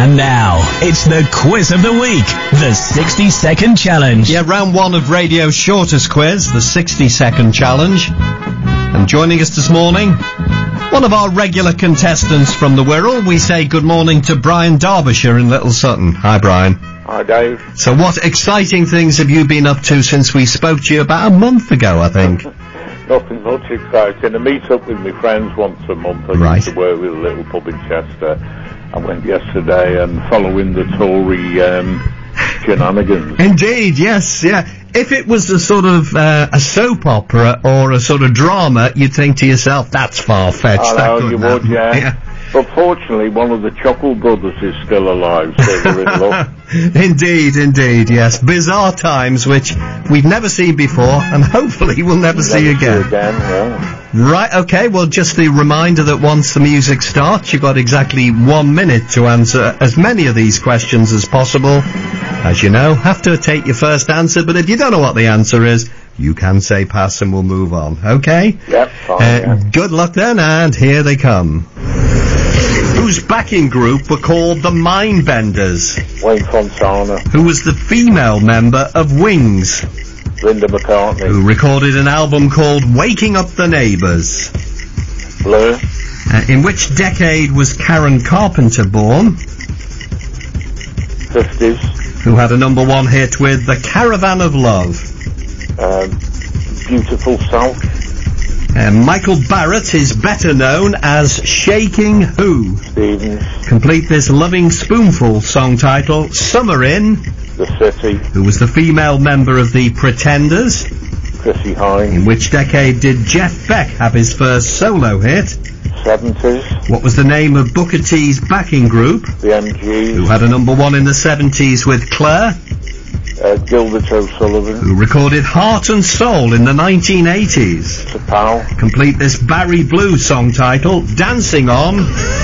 And now, it's the quiz of the week, the 60-second challenge. Yeah, round one of radio's shortest quiz, the 60-second challenge. And joining us this morning, one of our regular contestants from the Wirral. We say good morning to Brian Derbyshire in Little Sutton. Hi, Brian. Hi, Dave. So what exciting things have you been up to since we spoke to you about a month ago, I think? Nothing much exciting. I meet up with my friends once a month. I used to work with a little pub in Chester. I went yesterday and following the Tory shenanigans. Indeed, yes, yeah. If it was a sort of a soap opera or a sort of drama, you'd think to yourself, that's far-fetched. I know, you would, yeah. But fortunately, one of the Chuckle brothers is still alive, so they're in luck. Indeed, yes. Bizarre times, which we've never seen before, and hopefully we'll never see again. Yeah. Right, okay, well, just the reminder that once the music starts, you've got exactly 1 minute to answer as many of these questions as possible. As you know, have to take your first answer, but if you don't know what the answer is, you can say pass and we'll move on, okay? Yep, fine, Good luck then, and here they come. Whose backing group were called the Mindbenders? Wayne Fontana. Who was the female member of Wings? Linda McCartney. Who recorded an album called Waking Up the Neighbours? Blur. In which decade was Karen Carpenter born? 50s. Who had a number one hit with The Caravan of Love? Beautiful South. Michael Barrett is better known as Shaking Who? Stevens. Complete this Loving Spoonful song title. Summer in The City. Who was the female member of the Pretenders? Chrissie Hynde. In which decade did Jeff Beck have his first solo hit? 70s. What was the name of Booker T's backing group? The MGs. Who had a number one in the 70s with Claire? Gilbert O'Sullivan. Who recorded Heart and Soul in the 1980s? Sir Powell. Complete this Barry Blue song title, Dancing on...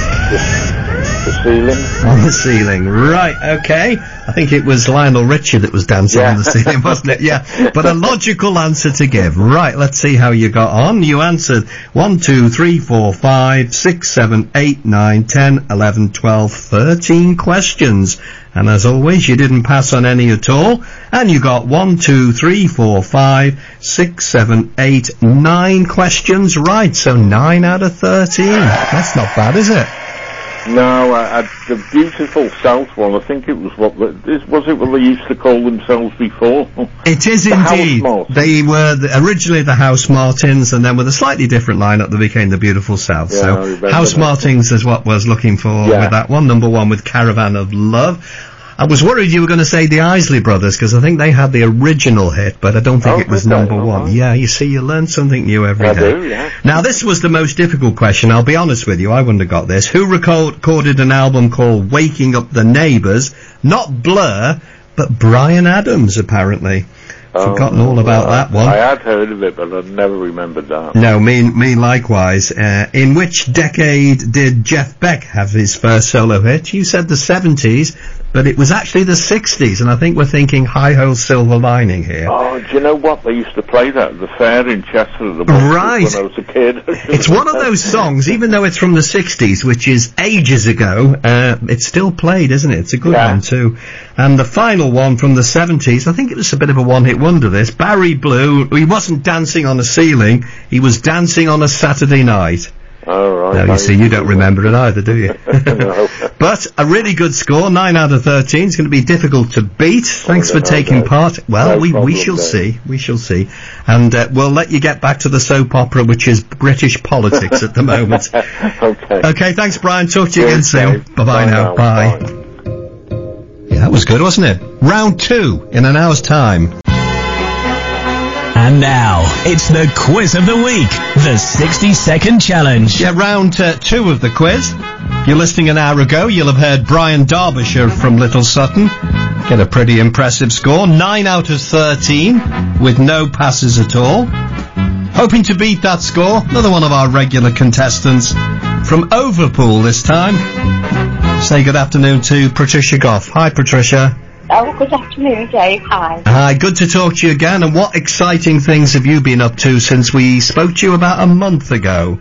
The Ceiling. On the Ceiling, right, okay. I think it was Lionel Richie that was dancing on the ceiling, wasn't it? Yeah, but a logical answer to give. Right, let's see how you got on. You answered 1, 2, 3, 4, 5, 6, 7, 8, 9, 10, 11, 12, 13 questions. And as always, you didn't pass on any at all. And you got 1, 2, 3, 4, 5, 6, 7, 8, 9 questions right. So 9 out of 13. That's not bad, is it? No, the Beautiful South one, I think it was was it what they used to call themselves before? It is indeed. They were originally the House Martins, and then with a slightly different lineup, they became the Beautiful South. Yeah, so House Martins is what was looking for with that one. Number one with Caravan of Love. I was worried you were going to say the Isley Brothers, because I think they had the original hit, but I don't think it was number one. Yeah, you see, you learn something new every day. I do, yeah. Now, this was the most difficult question. I'll be honest with you, I wouldn't have got this. Who recorded an album called Waking Up the Neighbours? Not Blur, but Bryan Adams, apparently. Forgotten all about that one. I had heard of it, but I never remembered that. No, me likewise. In which decade did Jeff Beck have his first solo hit? You said the 70s, but it was actually the 60s, and I think we're thinking Hi-Ho Silver Lining here. Oh, do you know what? They used to play that at the fair in Chester when I was a kid. It's one of those songs, even though it's from the 60s, which is ages ago, it's still played, isn't it? It's a good one, too. And the final one from the 70s, I think it was a bit of a one-hit wonder, this. Barry Blue, he wasn't dancing on a ceiling, he was dancing on a Saturday night. Oh, right. Now, you see, you don't remember it either, do you? No. But a really good score, 9 out of 13. It's going to be difficult to beat. Thanks for taking part. Well, we shall see. We shall see. And we'll let you get back to the soap opera, which is British politics at the moment. Okay, thanks, Brian. Talk to you again soon. Bye-bye now. Bye. Yeah, that was good, wasn't it? Round 2 in an hour's time. And now, it's the quiz of the week, the 60-second challenge. Yeah, round 2 of the quiz. If you're listening an hour ago, you'll have heard Brian Derbyshire from Little Sutton get a pretty impressive score, 9 out of 13, with no passes at all. Hoping to beat that score, another one of our regular contestants from Overpool this time. Say good afternoon to Patricia Goff. Hi, Patricia. Oh, good afternoon, Dave. Hi. Hi, good to talk to you again. And what exciting things have you been up to since we spoke to you about a month ago?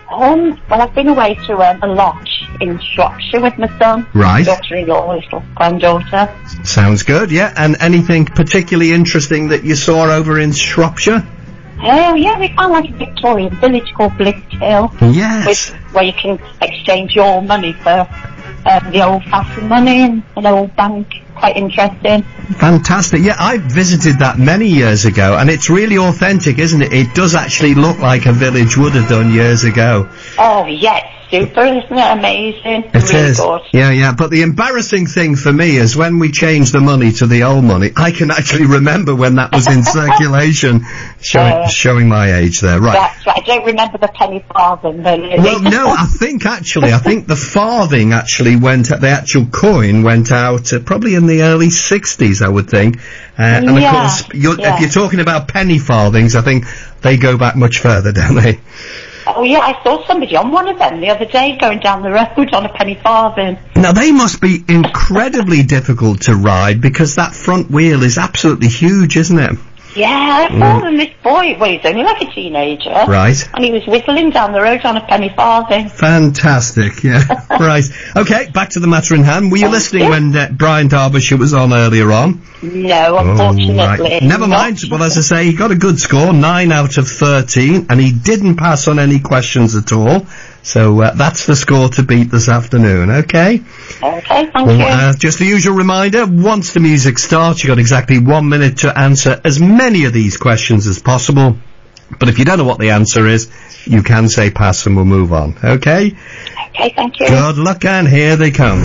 Well, I've been away to a lodge in Shropshire with my son. Right. Daughter-in-law, little granddaughter. Sounds good, yeah. And anything particularly interesting that you saw over in Shropshire? Oh, yeah, we found like a Victorian village called Bliss Hill. Yes. Where you can exchange your money for the old-fashioned money in an old bank. Quite interesting. Fantastic. Yeah, I visited that many years ago, and it's really authentic, isn't it? It does actually look like a village would have done years ago. Oh, yes. Super, isn't it? Amazing. It really is. Good. Yeah. But the embarrassing thing for me is when we changed the money to the old money, I can actually remember when that was in circulation, showing my age there. Right. That's right. I don't remember the penny farthing, though, really. Well, no, I think the farthing actually the actual coin went out probably in the early 60s, I would think. And of course, if you're talking about penny farthings, I think they go back much further, don't they? Oh, yeah, I saw somebody on one of them the other day going down the road on a penny farthing. Now, they must be incredibly difficult to ride because that front wheel is absolutely huge, isn't it? Yeah, I saw them, this boy, well, he's only like a teenager. Right. And he was whistling down the road on a penny farthing. Fantastic, yeah. Right. Okay, back to the matter in hand. Were you listening when Brian Derbyshire was on earlier on? No, unfortunately. Right. Never mind. Well, as I say, he got a good score, 9 out of 13, and he didn't pass on any questions at all. So that's the score to beat this afternoon, okay? Okay, thank you. Just the usual reminder, once the music starts, you've got exactly 1 minute to answer as many of these questions as possible. But if you don't know what the answer is, you can say pass and we'll move on, okay? Okay, thank you. Good luck, and here they come.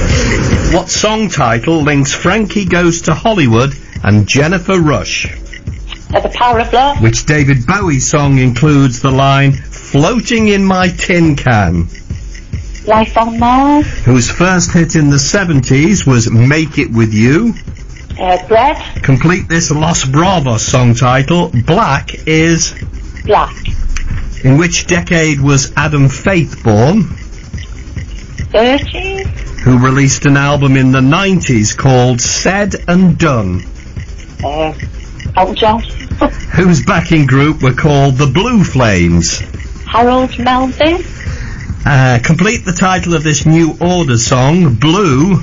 What song title links Frankie Goes to Hollywood and Jennifer Rush? The Power of Love. Which David Bowie song includes the line, Floating in My Tin Can? Life on Mars. Whose first hit in the 70s was Make It With You? Bread. Complete this Los Bravos song title. Black is? Black. In which decade was Adam Faith born? 30s. Who released an album in the 90s called Said and Done? Elton John. Whose backing group were called the Blue Flames? Harold Melvin. Complete the title of this New Order song, Blue.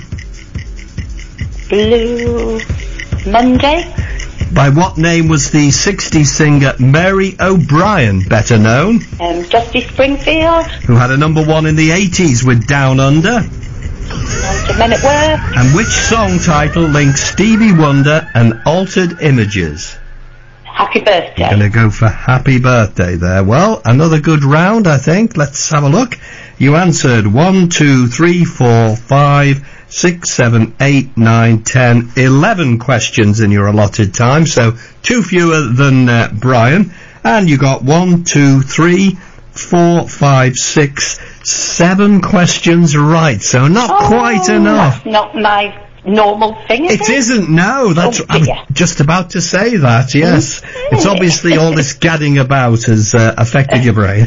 Blue Monday. By what name was the 60s singer Mary O'Brien better known? Dusty Springfield. Who had a #1 in the 80s with Down Under? Men at Work. And which song title links Stevie Wonder and Altered Images? Happy Birthday. You're going to go for Happy Birthday there. Well, another good round, I think. Let's have a look. You answered 1, 2, 3, 4, 5, 6, 7, 8, 9, 10, 11 questions in your allotted time, so 2 fewer than Brian. And you got 1, 2, 3, 4, 5, 6, 7 questions right, so not quite enough. That's not my normal thing, is it? It isn't, no. I was just about to say that, yes. It's obviously all this gadding about has affected your brain.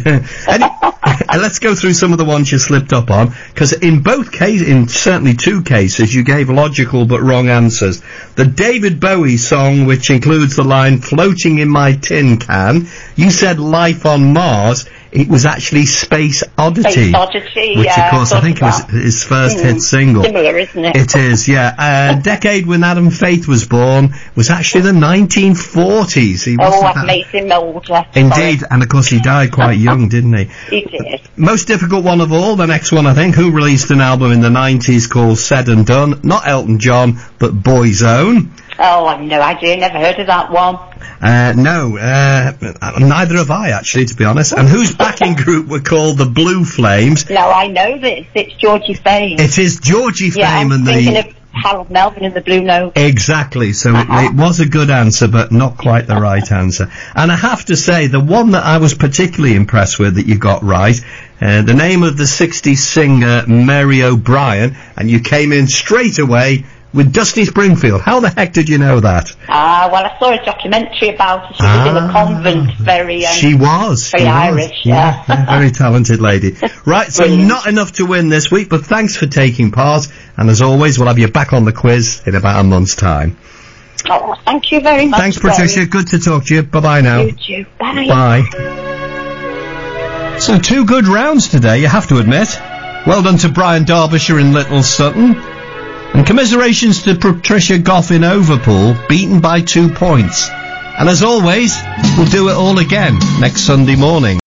Let's go through some of the ones you slipped up on, because in both cases, in certainly 2 cases, you gave logical but wrong answers. The David Bowie song, which includes the line, Floating in My Tin Can, you said Life on Mars. It was actually Space Oddity. Space Oddity, which, of course, I think was his first hit single. Similar, isn't it? It is, yeah. Decade when Adam Faith was born was actually the 1940s. He that makes him older. Indeed, and of course he died quite young, didn't he? He did. Most difficult one of all, the next one, I think. Who released an album in the 90s called Said and Done? Not Elton John, but Boyzone. Oh, I've no idea. Never heard of that one. No, neither have I, actually, to be honest. And whose backing group were called the Blue Flames? No, I know this. It's Georgie Fame. It is Georgie Fame and thinking of Harold Melvin and the Blue Note. Exactly. So it was a good answer, but not quite the right answer. And I have to say, the one that I was particularly impressed with that you got right, the name of the 60s singer Mary O'Brien, and you came in straight away with Dusty Springfield. How the heck did you know that? Well, I saw a documentary about her. She was in a convent, very Irish, yeah. Very talented lady. Right, so not enough to win this week, but thanks for taking part, and as always, we'll have you back on the quiz in about a month's time. Oh, thank you very much. Thanks, Patricia. Good to talk to you. Bye-bye now. You too. Bye. Bye. So 2 good rounds today, you have to admit. Well done to Brian Derbyshire in Little Sutton. And commiserations to Patricia Goff in Overpool, beaten by 2 points. And as always, we'll do it all again next Sunday morning.